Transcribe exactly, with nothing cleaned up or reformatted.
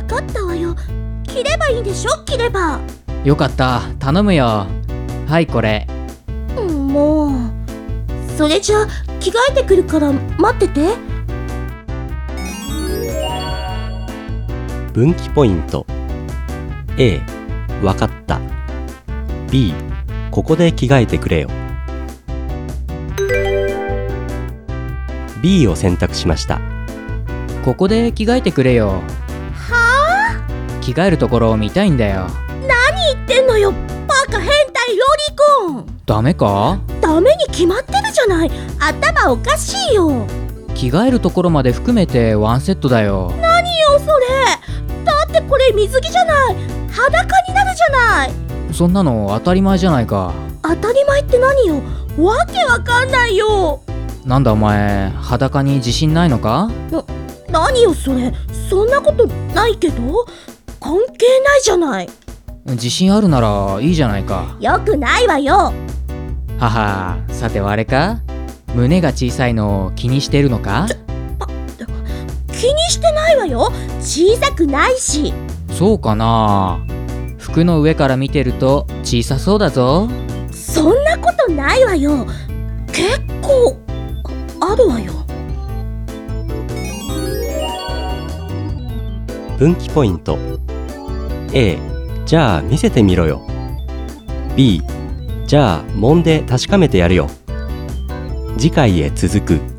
かったわよ。着ればいいんでしょ、着れば。 よかった、頼むよ。はいこれ。 もうそれじゃ着替えてくるから待ってて。 分岐ポイント A わかった B ここで着替えてくれよ。 B を選択しました。 ここで着替えてくれよ。 はあ？ 着替えるところを見たいんだよ。 何言ってんのよ、バカ変態ロリコン。 ダメか？ ダメに決まってるじゃない。頭おかしいよ。 着替えるところまで含めてワンセットだよ。 何よそれ。だってこれ水着じゃない。裸になるじゃない。 そんなの当たり前じゃないか。 当たり前って何よ、わけわかんないよ。 なんだお前、裸に自信ないのか？ な、何よそれ。そんなことないけど。関係ないじゃない。 自信あるならいいじゃないか。 よくないわよ。 はは、さてはあれか？胸が小さいのを気にしてるのか？ 気にしてないわよ。小さくないし。 そうかな。服の上から見てると小さそうだぞ。 そんなことないわよ。結構あるわよ。 分岐ポイント A じゃあ見せてみろよ。 B じゃあ揉んで確かめてやるよ。次回へ続く。